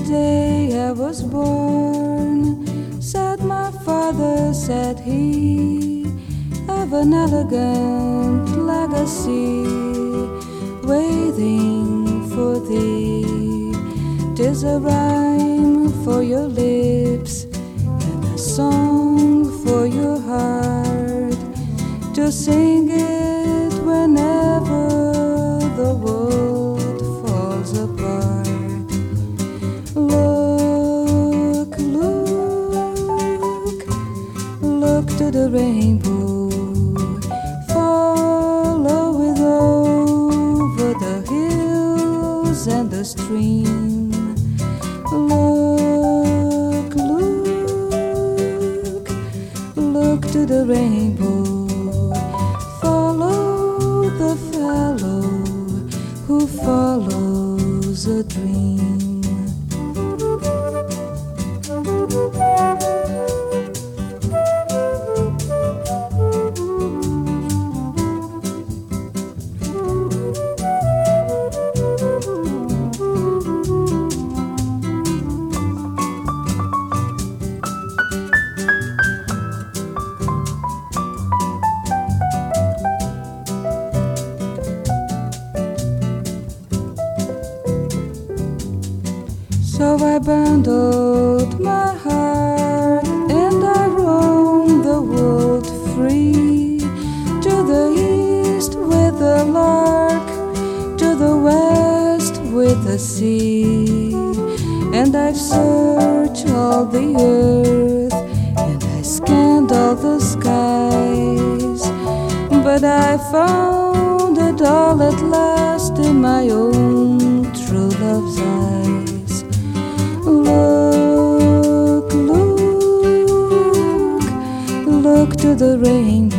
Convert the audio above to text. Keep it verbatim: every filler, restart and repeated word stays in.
day I was born, said my father, said he, of an elegant legacy waiting for thee. 'Tis a rhyme for your lips and a song for your heart, to sing it whenever the world falls apart. Look, look, look to the rainbow, follow it over the hills and the stream. Look, look, look to the rainbow, follow the fellow who follows a dream. So I bundled my heart and I roamed the world free, to the east with the lark, to the west with the sea. And I've searched all the earth and I scanned all the skies, but I found it all at last in my own true love's eyes. Look, look, look to the rainbow,